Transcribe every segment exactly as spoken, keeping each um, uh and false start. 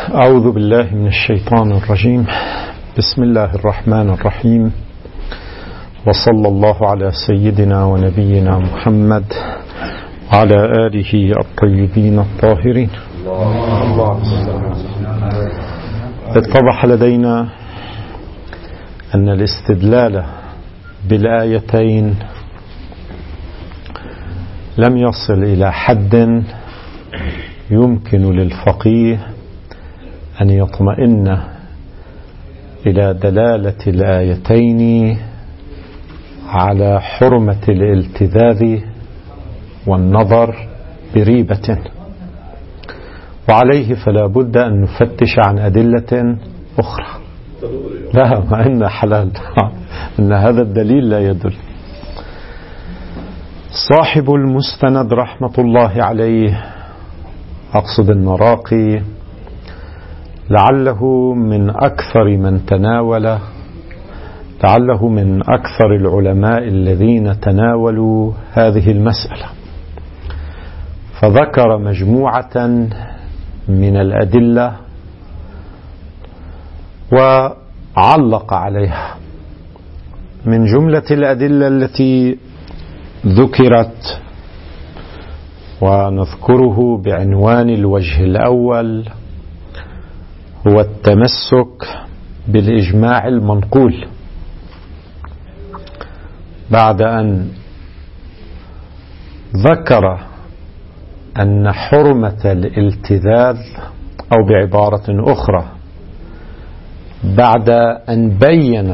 أعوذ بالله من الشيطان الرجيم. بسم الله الرحمن الرحيم، وصلى الله على سيدنا ونبينا محمد وعلى آله الطيبين الطاهرين. اتضح لدينا أن الاستدلال بالآيتين لم يصل إلى حد يمكن للفقيه أن يطمئن إلى دلالة الآيتين على حرمة الالتذاذ والنظر بريبة، وعليه فلا بد أن نفتش عن أدلة أخرى. لا، ما إن حلال إن هذا الدليل لا يدل. صاحب المستند رحمة الله عليه، أقصد المراقي، لعله من أكثر من تناول لعله من أكثر العلماء الذين تناولوا هذه المسألة، فذكر مجموعة من الأدلة وعلق عليها. من جملة الأدلة التي ذكرت ونذكره بعنوان الوجه الأول هو التمسك بالإجماع المنقول، بعد أن ذكر أن حرمة الالتذاذ، أو بعبارة أخرى بعد أن بين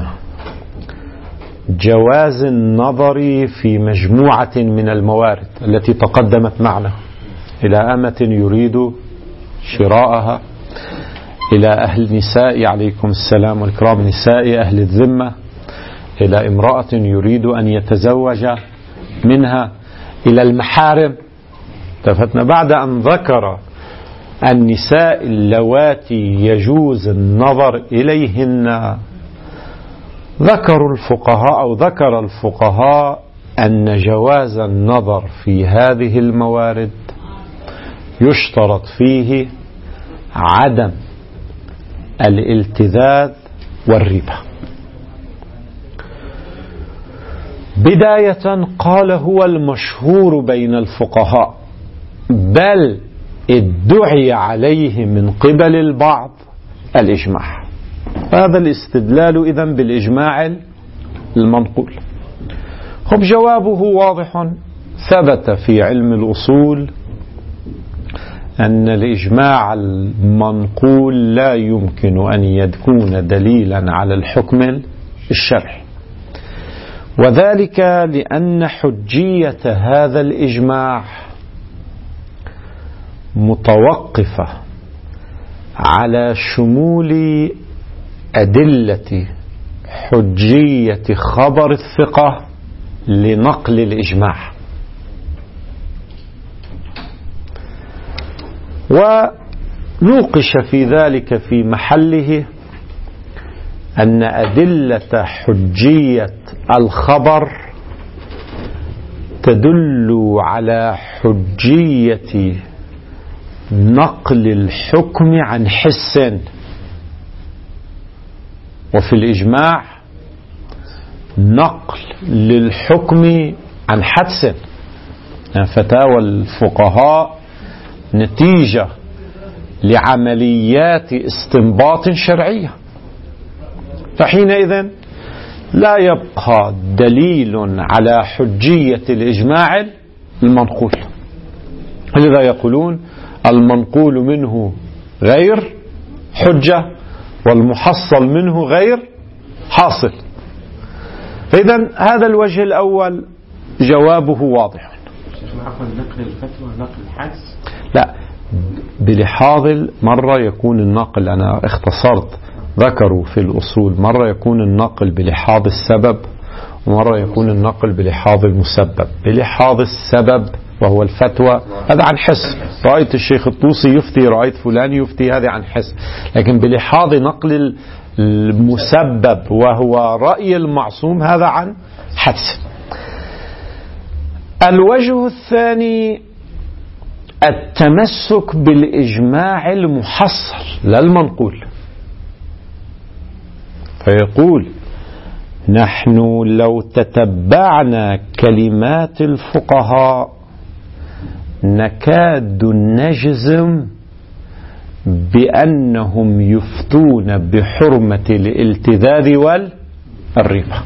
جواز النظر في مجموعة من الموارد التي تقدمت معنا، إلى أمة يريد شراءها، إلى أهل نساء عليكم السلام والكرام نساء أهل الذمة، إلى امرأة يريد أن يتزوج منها، إلى المحارم. تفتنا بعد أن ذكر النساء اللواتي يجوز النظر إليهن، ذكروا الفقهاء أو ذكر الفقهاء أن جواز النظر في هذه الموارد يشترط فيه عدم الالتذاذ والريبة. بداية قال هو المشهور بين الفقهاء، بل ادعي عليه من قبل البعض الإجماع. هذا الاستدلال إذن بالإجماع المنقول. خب جوابه واضح، ثبت في علم الأصول أن الإجماع المنقول لا يمكن أن يكون دليلا على الحكم الشرعي، وذلك لأن حجية هذا الإجماع متوقفة على شمول أدلة حجية خبر الثقة لنقل الإجماع، ونوقش في ذلك في محله أن أدلة حجية الخبر تدل على حجية نقل الحكم عن حس، وفي الإجماع نقل للحكم عن حدس. يعني فتاوى الفقهاء نتيجة لعمليات استنباط شرعية، فحينئذ لا يبقى دليل على حجية الإجماع المنقول. لذا يقولون المنقول منه غير حجة، والمحصل منه غير حاصل. إذن هذا الوجه الأول جوابه واضح. نقل الفتوى نقل الحدس؟ لا، بلحاظ مرة يكون النقل، أنا اختصرت، ذكروا في الأصول مرة يكون النقل بلحاظ السبب، ومرة يكون النقل بلحاظ المسبب. بلحاظ السبب وهو الفتوى، هذا عن حس، رأيت الشيخ الطوسي يفتي، رأيت فلان يفتي، هذا عن حس. لكن بلحاظ نقل المسبب وهو رأي المعصوم، هذا عن حدس. الوجه الثاني التمسك بالإجماع المحصل لا المنقول. فيقول نحن لو تتبعنا كلمات الفقهاء نكاد نجزم بأنهم يفتون بحرمة الالتذاذ والربا.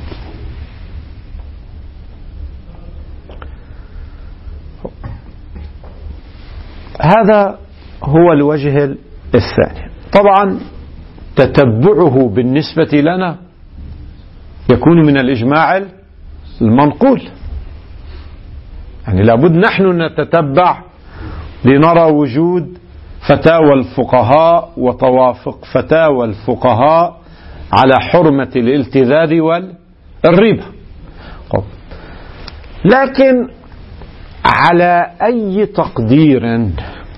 هذا هو الوجه الثاني. طبعا تتبعه بالنسبة لنا يكون من الإجماع المنقول، يعني لابد نحن نتتبع لنرى وجود فتاوى الفقهاء وتوافق فتاوى الفقهاء على حرمة الالتذاذ والربا. لكن على أي تقدير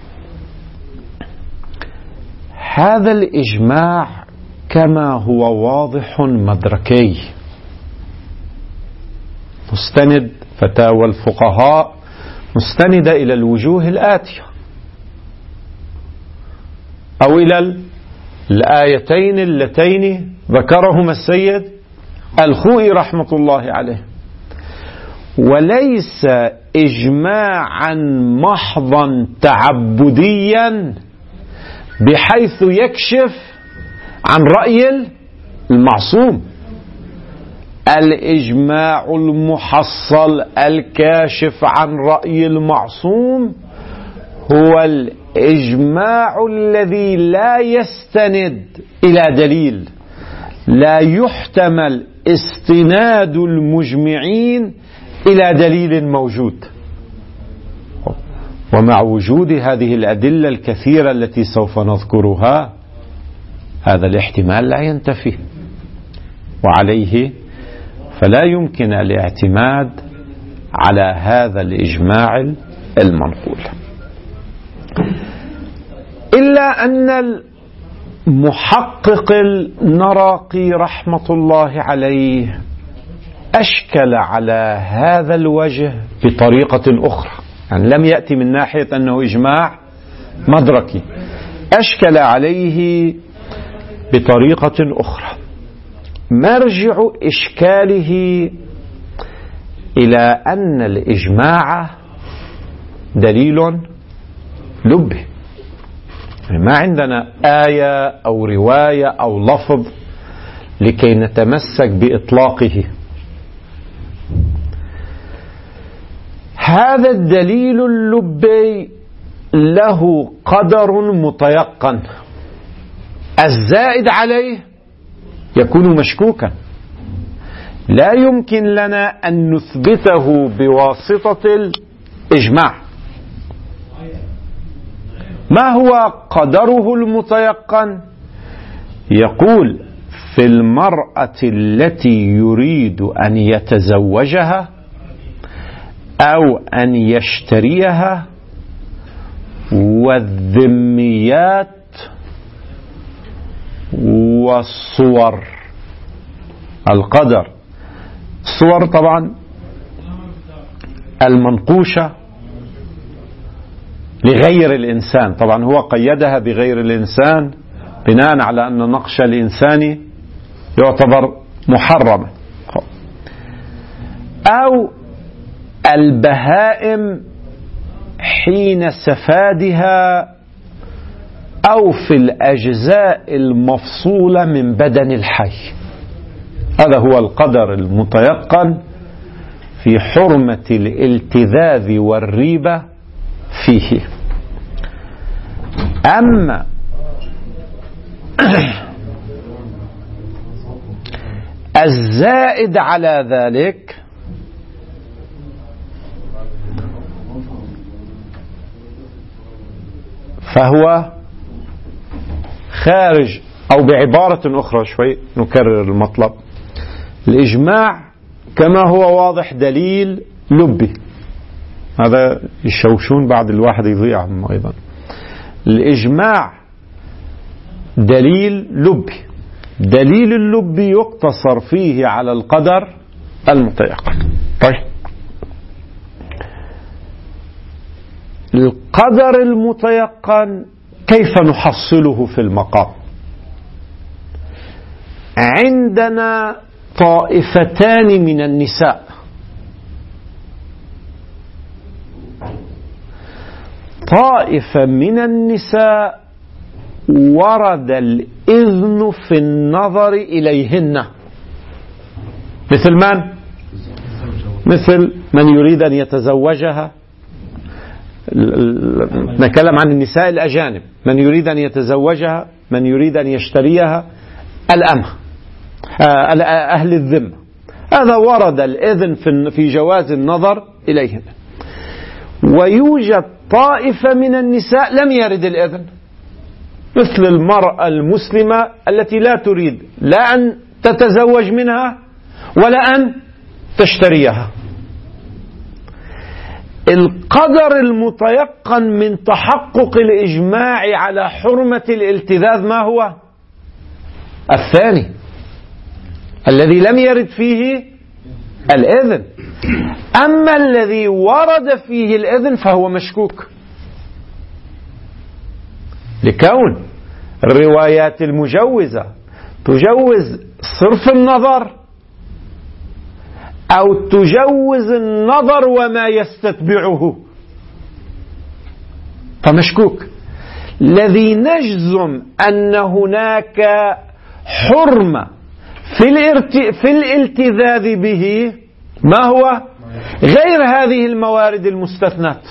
هذا الإجماع كما هو واضح مدركي مستند فتاوى الفقهاء مستندة إلى الوجوه الآتية أو إلى الآيتين اللتين ذكرهما السيد الخوئي رحمة الله عليه، وليس إجماعا محضا تعبديا بحيث يكشف عن رأي المعصوم. الإجماع المحصل الكاشف عن رأي المعصوم هو الإجماع الذي لا يستند إلى دليل، لا يحتمل استناد المجمعين إلى دليل موجود. ومع وجود هذه الأدلة الكثيرة التي سوف نذكرها هذا الاحتمال لا ينتفي، وعليه فلا يمكن الاعتماد على هذا الإجماع المنقول. إلا أن المحقق النراقي رحمة الله عليه أشكل على هذا الوجه بطريقة أخرى، يعني لم يأتي من ناحية أنه إجماع مدركي، أشكل عليه بطريقة أخرى. مرجع إشكاله إلى أن الإجماع دليل لبي، يعني ما عندنا آية أو رواية أو لفظ لكي نتمسك بإطلاقه. هذا الدليل اللبي له قدر متيقن، الزائد عليه يكون مشكوكا، لا يمكن لنا أن نثبته بواسطة الإجماع. ما هو قدره المتيقن؟ يقول في المرأة التي يريد أن يتزوجها أو أن يشتريها والذميات والصور. القدر الصور طبعا المنقوشة لغير الإنسان، طبعا هو قيدها بغير الإنسان بناء على أن نقش الإنسان يعتبر محرما، أو البهائم حين سفادها أو في الأجزاء المفصولة من بدن الحي. هذا هو القدر المتيقن في حرمة الالتذاذ والريبة فيه. أما الزائد على ذلك فهو خارج، أو بعبارة أخرى شوي نكرر المطلب، الإجماع كما هو واضح دليل لبي، هذا يشوشون بعد الواحد يضيعهم أيضا. الإجماع دليل لبي، دليل اللبي يقتصر فيه على القدر المتيقن. طيب القدر المتيقن كيف نحصله في المقام؟ عندنا طائفتان من النساء، طائفة من النساء ورد الإذن في النظر إليهن، مثل من؟ مثل من يريد أن يتزوجها، نتكلم عن النساء الأجانب، من يريد أن يتزوجها، من يريد أن يشتريها، الأمة، أهل الذمة، هذا ورد الإذن في جواز النظر إليهن. ويوجد طائفة من النساء لم يرد الإذن، مثل المرأة المسلمة التي لا تريد لا أن تتزوج منها ولا أن تشتريها. القدر المتيقن من تحقق الإجماع على حرمة الالتذاذ ما هو؟ الثاني الذي لم يرد فيه الإذن. أما الذي ورد فيه الإذن فهو مشكوك، لكون الروايات المجوزة تجوز صرف النظر أو تجوز النظر وما يستتبعه، فمشكوك. الذي نجزم أن هناك حرمة في الالتذاذ به ما هو؟ غير هذه الموارد المستثنات.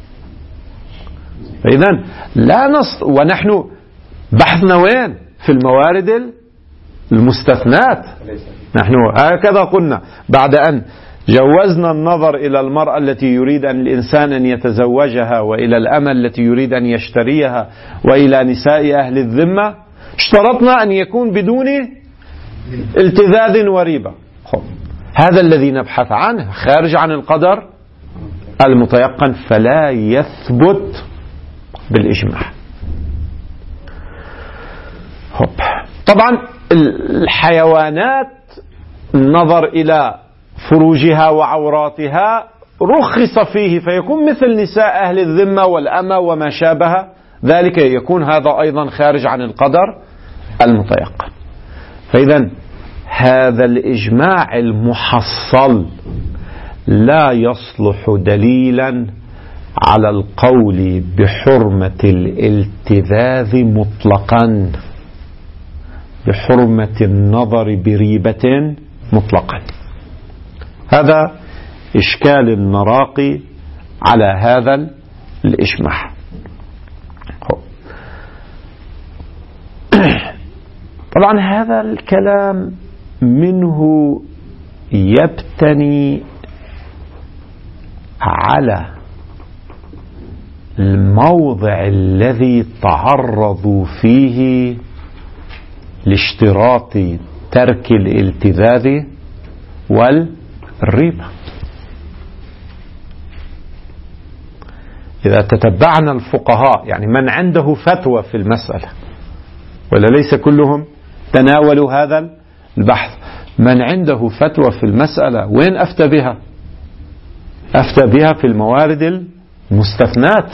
فإذن لا نص، ونحن بحثنا وين؟ في الموارد المستثنات. نحن هكذا قلنا بعد أن جوزنا النظر إلى المرأة التي يريد أن الإنسان أن يتزوجها، وإلى الأمة التي يريد أن يشتريها، وإلى نساء أهل الذمة، اشترطنا أن يكون بدون التذاذ وريبة. هذا الذي نبحث عنه خارج عن القدر المتيقن، فلا يثبت بالإجماع. طبعا الحيوانات النظر إلى فروجها وعوراتها رخص فيه، فيكون مثل نساء أهل الذمة والأمة وما شابه ذلك، يكون هذا أيضا خارج عن القدر المتيقن. فإذا هذا الإجماع المحصل لا يصلح دليلا على القول بحرمة الالتذاذ مطلقا، بحرمة النظر بريبة مطلقا. هذا إشكال النراقي على هذا الإجماع. طبعا هذا الكلام منه يبتني على الموضع الذي تعرضوا فيه لاشتراط ترك الالتذاذ والريبة. إذا تتبعنا الفقهاء، يعني من عنده فتوى في المسألة، ولا ليس كلهم تناولوا هذا البحث، من عنده فتوى في المسألة وين أفتى بها؟ أفتى بها في الموارد المستثنات.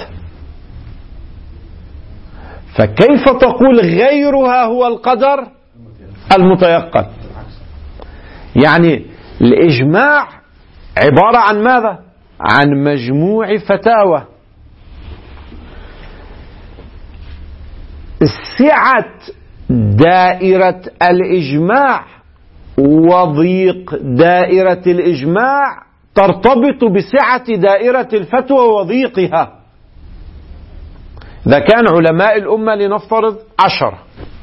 فكيف تقول غيرها هو القدر المتيقن؟ يعني الإجماع عبارة عن ماذا؟ عن مجموع فتاوى. سعة دائرة الإجماع وضيق دائرة الإجماع ترتبط بسعة دائرة الفتوى وضيقها. إذا كان علماء الأمة لنفترض عشرة،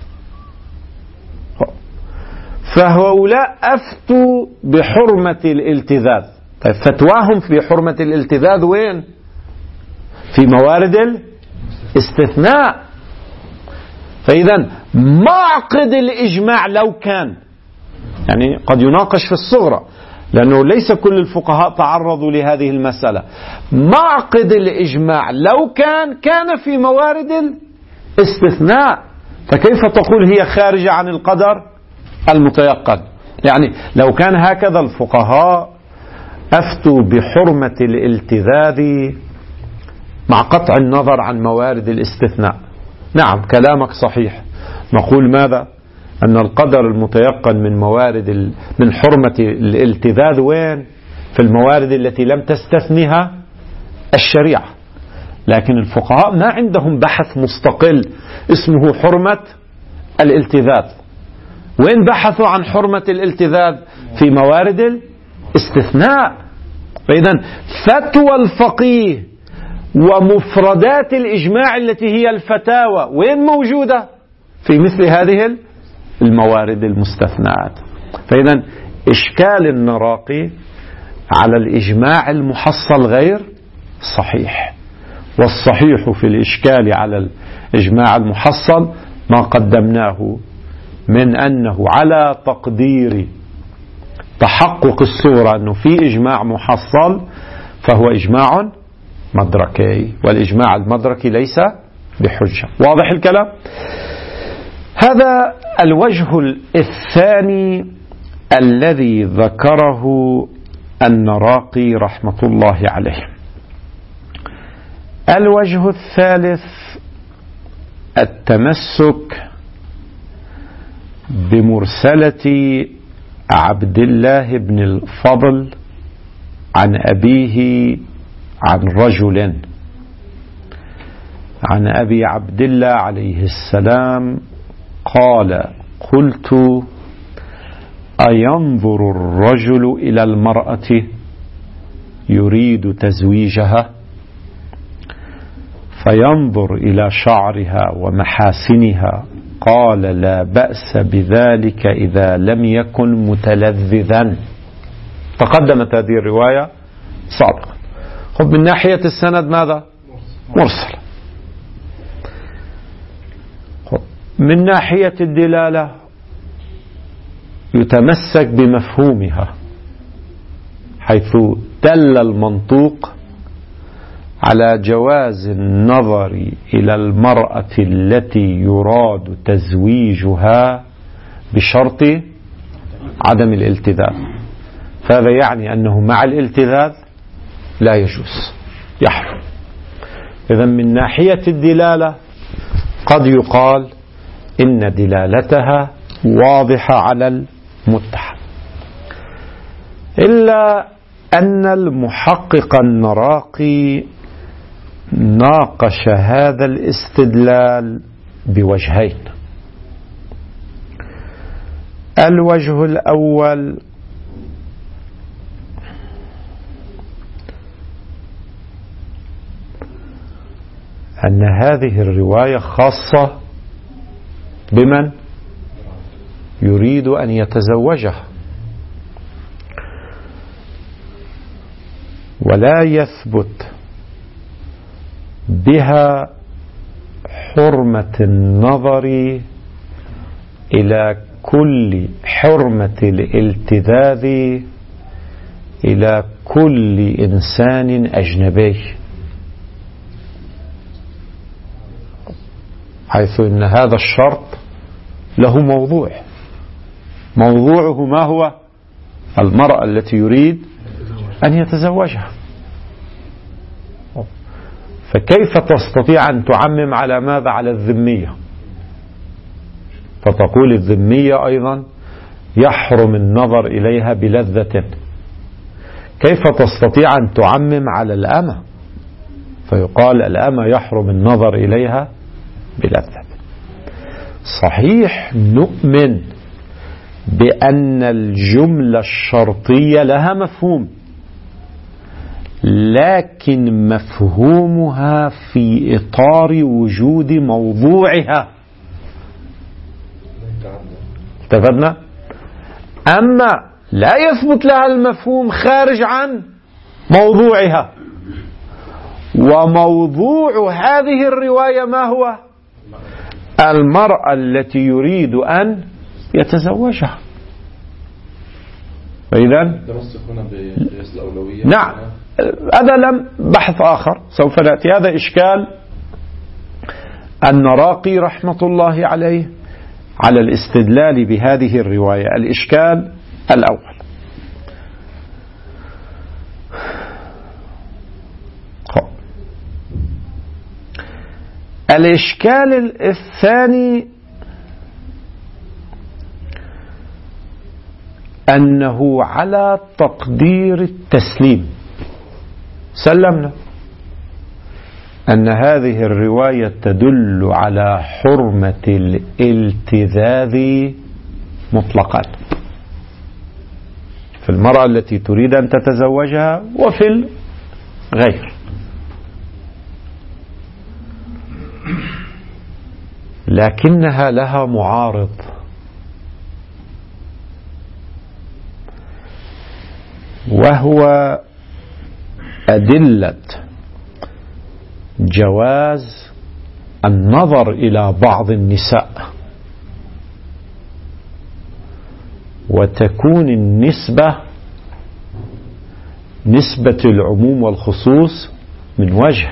فهؤلاء أفتوا بحرمة الالتذاذ. طيب فتواهم في حرمة الالتذاذ وين؟ في موارد الاستثناء. فإذا معقد الإجماع لو كان، يعني قد يناقش في الصغرى لأنه ليس كل الفقهاء تعرضوا لهذه المسألة، معقد الإجماع لو كان كان في موارد الاستثناء، فكيف تقول هي خارجة عن القدر المتيقن؟ يعني لو كان هكذا الفقهاء أفتوا بحرمة الالتذاذ مع قطع النظر عن موارد الاستثناء. نعم كلامك صحيح، نقول ماذا؟ أن القدر المتيقن من موارد ال... من حرمة الالتذاذ وين؟ في الموارد التي لم تستثنها الشريعة. لكن الفقهاء ما عندهم بحث مستقل اسمه حرمة الالتذاذ. وين بحثوا عن حرمة الالتذاذ؟ في موارد الاستثناء. فإذا فتوى الفقيه ومفردات الإجماع التي هي الفتاوى وين موجودة؟ في مثل هذه الموارد المستثنات. فإذا إشكال النراقي على الإجماع المحصل غير صحيح، والصحيح في الإشكال على الإجماع المحصل ما قدمناه من أنه على تقدير تحقق الصورة أنه في إجماع محصل فهو إجماع مدركي، والإجماع المدركي ليس بحجة. واضح الكلام؟ هذا الوجه الثاني الذي ذكره النراقي رحمة الله عليه. الوجه الثالث التمسك بمرسلة عبد الله بن الفضل عن أبيه عن رجل عن أبي عبد الله عليه السلام قال: قلت: أينظر الرجل إلى المرأة يريد تزويجها فينظر إلى شعرها ومحاسنها؟ قال: لا بأس بذلك إذا لم يكن متلذذا. تقدمت هذه الرواية سابقا. خب من ناحية السند ماذا؟ مرسل. من ناحية الدلالة يتمسك بمفهومها، حيث دل المنطوق على جواز النظر إلى المرأة التي يراد تزويجها بشرط عدم الالتذاذ. فهذا يعني أنه مع الالتذاذ لا يجوز، يحرم. إذن من ناحية الدلالة قد يقال إن دلالتها واضحة على المتهم، إلا أن المحقق النراقي ناقش هذا الاستدلال بوجهين. الوجه الأول أن هذه الرواية خاصة بمن يريد أن يتزوجها، ولا يثبت بها حرمة النظر إلى كل حرمة الالتذاذ إلى كل إنسان أجنبي، حيث أن هذا الشرط له موضوع. موضوعه ما هو؟ المرأة التي يريد أن يتزوجها. فكيف تستطيع أن تعمم على ماذا؟ على الذمية. فتقول الذمية أيضا يحرم النظر إليها بلذة. كيف تستطيع أن تعمم على الأمة فيقال الأمة يحرم النظر إليها بلذة؟ صحيح نؤمن بأن الجملة الشرطية لها مفهوم، لكن مفهومها في إطار وجود موضوعها. اتفقنا؟ أما لا يثبت لها المفهوم خارج عن موضوعها. وموضوع هذه الرواية ما هو؟ المرأة التي يريد أن يتزوجها. فإذا نعم، هذا لم بحث آخر سوف نأتي. هذا إشكال النراقي رحمة الله عليه على الاستدلال بهذه الرواية. الإشكال الأول: الإشكال الثاني أنه على تقدير التسليم سلمنا أن هذه الرواية تدل على حرمة الالتذاذ مطلقا في المرأة التي تريد أن تتزوجها وفي الغير، لكنها لها معارض، وهو أدلة جواز النظر إلى بعض النساء، وتكون النسبة نسبة العموم والخصوص من وجه،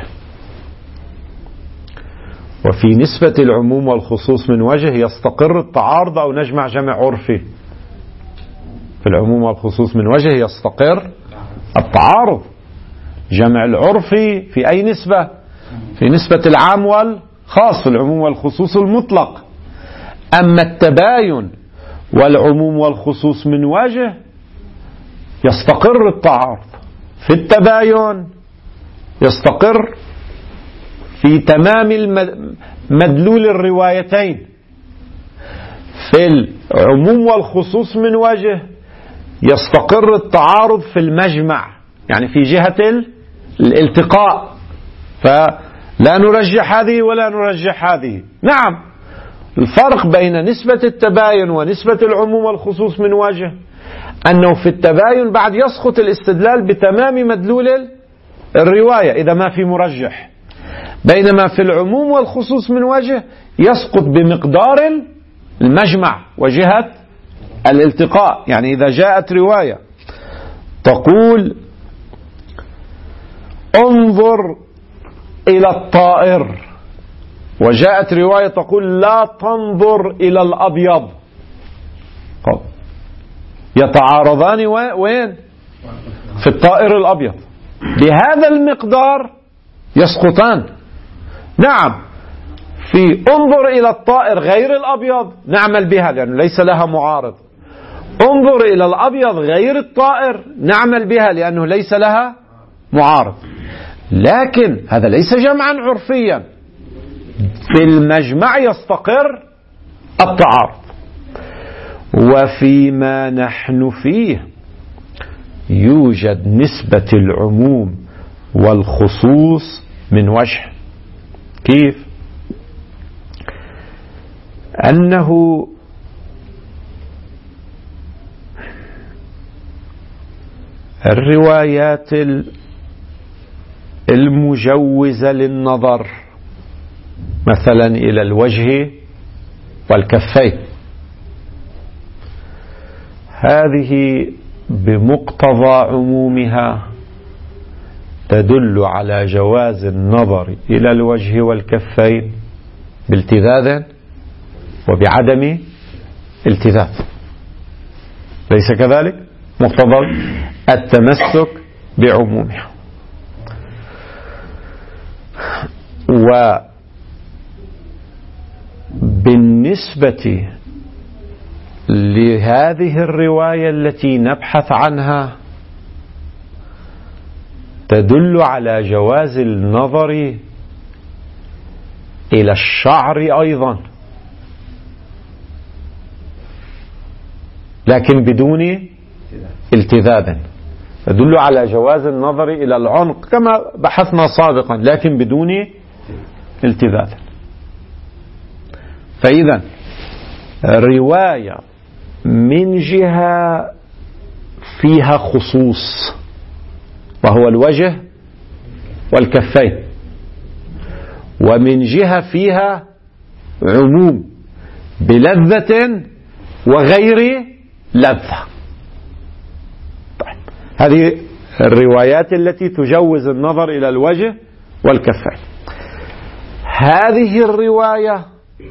وفي نسبة العموم والخصوص من وجه يستقر التعارض أو نجمع جمع عرفي. في العموم والخصوص من وجه يستقر التعارض. جمع العرفي في أي نسبة؟ في نسبة العام والخاص، العموم والخصوص المطلق. أما التباين والعموم والخصوص من وجه يستقر التعارض. في التباين يستقر في تمام مدلول الروايتين، في العموم والخصوص من وجه يستقر التعارض في المجمع، يعني في جهة الالتقاء، فلا نرجح هذه ولا نرجح هذه. نعم، الفرق بين نسبة التباين ونسبة العموم والخصوص من وجه أنه في التباين بعد يسقط الاستدلال بتمام مدلول الرواية إذا ما في مرجح، بينما في العموم والخصوص من وجه يسقط بمقدار المجمع وجهة الالتقاء. يعني إذا جاءت رواية تقول انظر إلى الطائر، وجاءت رواية تقول لا تنظر إلى الأبيض، يتعارضان وين؟ في الطائر الأبيض، بهذا المقدار يسقطان. نعم، في انظر إلى الطائر غير الأبيض نعمل بها لأنه ليس لها معارض، انظر إلى الأبيض غير الطائر نعمل بها لأنه ليس لها معارض. لكن هذا ليس جمعا عرفيا، في المجمع يستقر التعارض. وفيما نحن فيه يوجد نسبة العموم والخصوص من وجه. كيف؟ أنه الروايات المجوزة للنظر مثلا إلى الوجه والكفين، هذه بمقتضى عمومها تدل على جواز النظر إلى الوجه والكفين بالتذاذ وبعدم التذاذ، ليس كذلك؟ مقتضى التمسك بعمومها. وبالنسبة لهذه الرواية التي نبحث عنها تدل على جواز النظر إلى الشعر أيضا، لكن بدون التذاذ. تدل على جواز النظر إلى العنق كما بحثنا سابقا، لكن بدون التذاذ. فإذا رواية من جهة فيها خصوص وهو الوجه والكفين، ومن جهة فيها عموم بلذة وغير لذة. طيب، هذه الروايات التي تجوز النظر إلى الوجه والكفين. هذه الرواية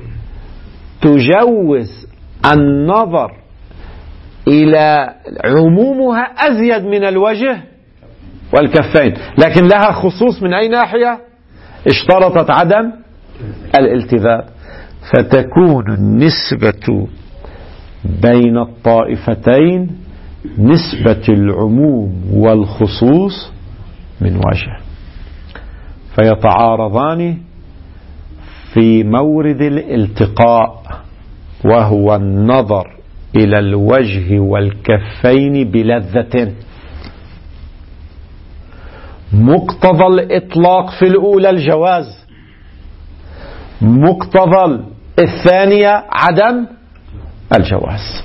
تجوز النظر إلى عمومها أزيد من الوجه والكفين، لكن لها خصوص من أي ناحية؟ اشترطت عدم الالتذاذ، فتكون النسبة بين الطائفتين نسبة العموم والخصوص من وجه، فيتعارضان في مورد الالتقاء، وهو النظر إلى الوجه والكفين بلذة. مقتضى الإطلاق في الأولى الجواز، مقتضى الثانية عدم الجواز.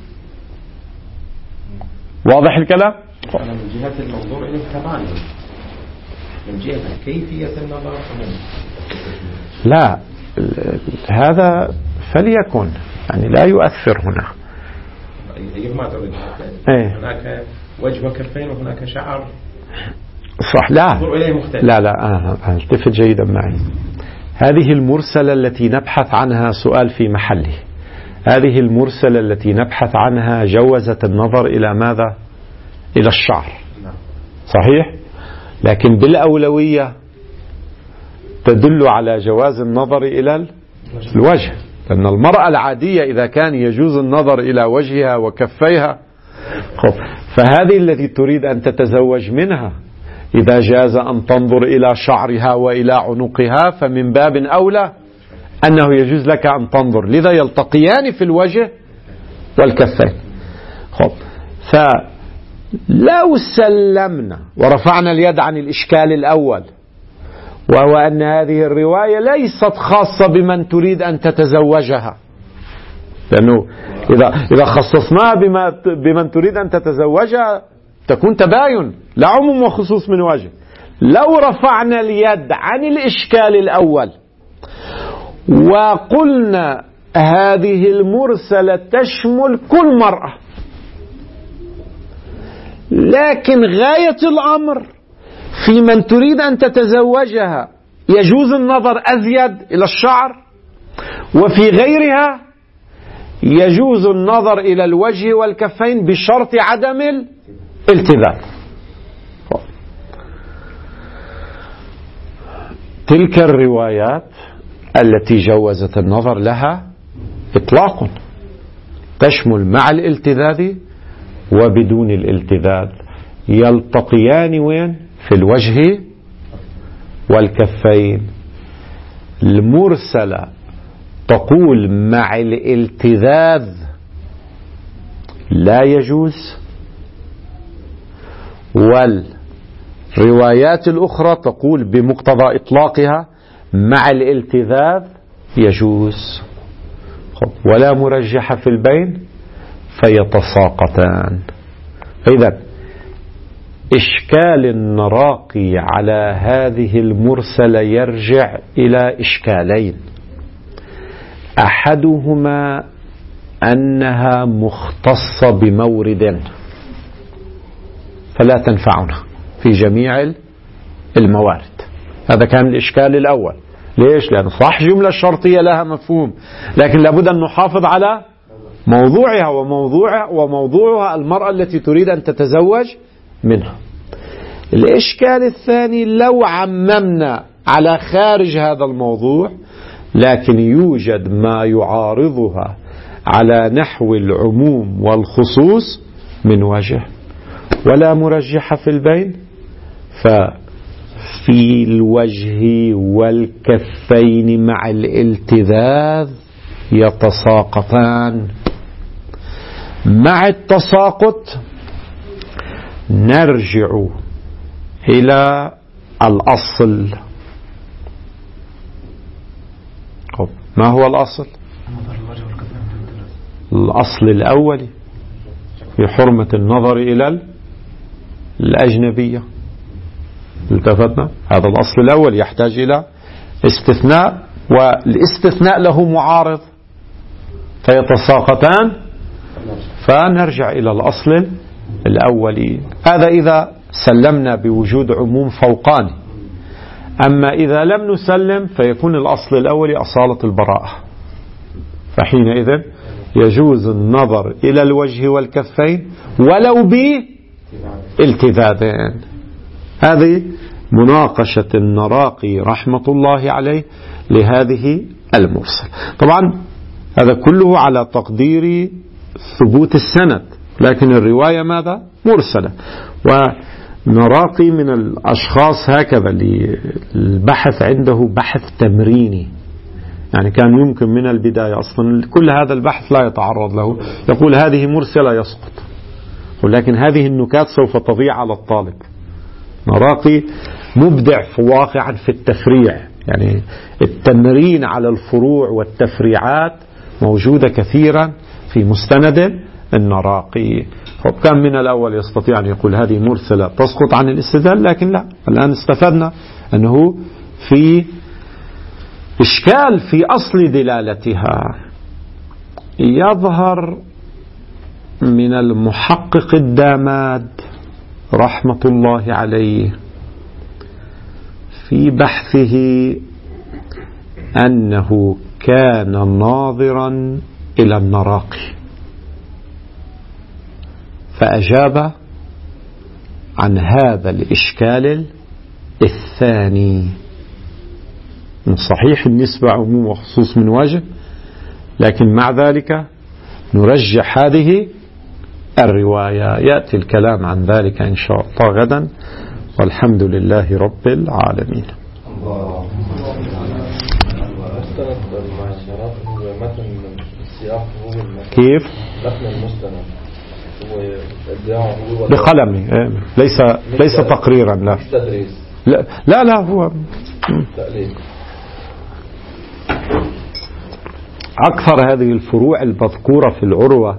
واضح الكلام؟ من جهة الموضوع إليه تباين، من جهة كيفية النظر لا، هذا فليكن يعني لا يؤثر هنا. إيه؟ هناك وجه وكفين وهناك شعر، صح؟ لا لا لا أنا التفت جيدا معي. هذه المرسلة التي نبحث عنها سؤال في محله. هذه المرسلة التي نبحث عنها جوزت النظر إلى ماذا؟ إلى الشعر، صحيح؟ لكن بالأولوية تدل على جواز النظر إلى الوجه، لأن المرأة العادية إذا كان يجوز النظر إلى وجهها وكفيها، فهذه التي تريد أن تتزوج منها إذا جاز أن تنظر إلى شعرها وإلى عنقها فمن باب أولى أنه يجوز لك أن تنظر، لذا يلتقيان في الوجه والكفين. خب، فلو سلمنا ورفعنا اليد عن الإشكال الأول، وهو أن هذه الرواية ليست خاصة بمن تريد أن تتزوجها، لأنه إذا إذا خصصناها بما بمن تريد أن تتزوجها تكون تباين لا عموم وخصوص من وجه. لو رفعنا اليد عن الإشكال الأول وقلنا هذه المرسلة تشمل كل مرأة، لكن غاية الأمر في من تريد أن تتزوجها يجوز النظر أزيد إلى الشعر، وفي غيرها يجوز النظر إلى الوجه والكفين بشرط عدم الالتذاذ. تلك الروايات التي جوزت النظر لها إطلاق تشمل مع الالتذاذ وبدون الالتذاذ، يلتقيان وين؟ في الوجه والكفين. المرسلة تقول مع الالتذاذ لا يجوز، والروايات الأخرى تقول بمقتضى إطلاقها مع الالتذاذ يجوز، ولا مرجح في البين فيتساقطان. إذن إشكال النراقي على هذه المرسلة يرجع إلى إشكالين، أحدهما أنها مختصة بمورد فلا تنفعنا في جميع الموارد. هذا كان الإشكال الأول. ليش؟ لأن صح جملة الشرطية لها مفهوم، لكن لابد أن نحافظ على موضوعها وموضوع وموضوعها المرأة التي تريد أن تتزوج منها. الإشكال الثاني لو عممنا على خارج هذا الموضوع لكن يوجد ما يعارضها على نحو العموم والخصوص من وجه، ولا مرجح في البين، ففي الوجه والكفين مع الالتذاذ يتساقطان. مع التساقط نرجع إلى الأصل. ما هو الأصل؟ الأصل الأول في حرمة النظر إلى الأجنبية. التفتنا؟ هذا الأصل الأول يحتاج إلى استثناء، والاستثناء له معارض فيتساقطان، فنرجع إلى الأصل الأول. هذا إذا سلمنا بوجود عموم فوقاني. أما إذا لم نسلم فيكون الأصل الأول أصالة البراءة، فحينئذ يجوز النظر إلى الوجه والكفين ولو بالتذاذين. هذه مناقشة النراقي رحمة الله عليه لهذه المرسل. طبعا هذا كله على تقدير ثبوت السند، لكن الرواية ماذا؟ مرسلة. ونراقي من الأشخاص هكذا البحث عنده بحث تمريني، يعني كان يمكن من البداية أصلا كل هذا البحث لا يتعرض له، يقول هذه مرسلة يسقط، ولكن هذه النكات سوف تضيع على الطالب. نراقي مبدع في واقعا في التفريع، يعني التمرين على الفروع والتفريعات موجودة كثيرا في مستند النراقي. كان من الأول يستطيع أن يقول هذه مرسلة تسقط عن الاستدلال، لكن لا، الآن استفدنا أنه في إشكال في أصل دلالتها. يظهر من المحقق الداماد رحمة الله عليه في بحثه أنه كان ناظرا إلى النراقي، فأجاب عن هذا الإشكال الثاني. من صحيح النسبة عموم وخصوص من وجه، لكن مع ذلك نرجح هذه الرواية. يأتي الكلام عن ذلك إن شاء الله غدا، والحمد لله رب العالمين. كيف؟ بقلمي، ليس ليس تقريرا، لا لا لا, لا هو أكثر هذه الفروع المذكورة في العروة.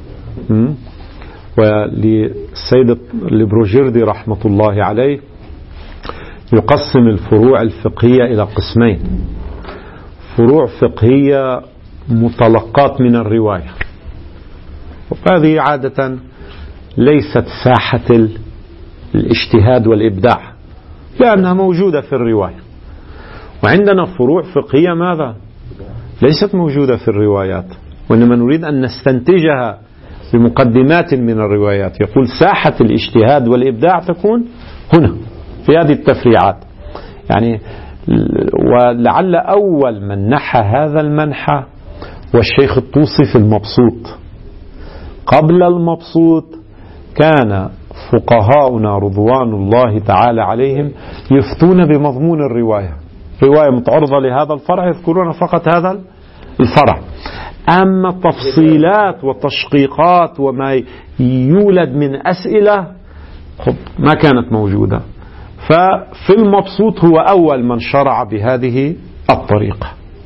وللسيد البروجردي رحمة الله عليه يقسم الفروع الفقهية إلى قسمين: فروع فقهية متلقات من الرواية، وهذه عادة ليست ساحة الاجتهاد والإبداع لأنها موجودة في الرواية. وعندنا فروع فقهية ماذا؟ ليست موجودة في الروايات، وإنما نريد أن نستنتجها بمقدمات من الروايات. يقول ساحة الاجتهاد والإبداع تكون هنا في هذه التفريعات. يعني ولعل أول من نحى هذا المنحى والشيخ الطوسي في المبسوط. قبل المبسوط كان فقهاؤنا رضوان الله تعالى عليهم يفتون بمضمون الرواية، رواية متعرضة لهذا الفرع يذكرون فقط هذا الفرع. أما تفصيلات وتشقيقات وما يولد من أسئلة ما كانت موجودة. ففي المبسوط هو أول من شرع بهذه الطريقة.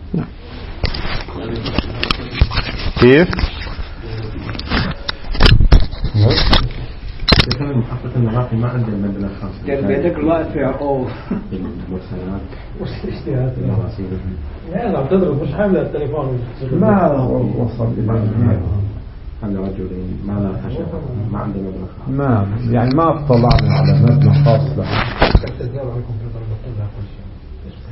كيف؟ كان المحقق النراقي ما عنده المبلغ الخاص. كان بيدك الوقت في عقوب المرسلات والاجتهاد. لا لا تضرب مش حامل التليفون. ما وصل إلى هذا رجلين ما لا خشب ما عنده مبلغ. ما يعني ما اطلعنا على مبلغ خاص له.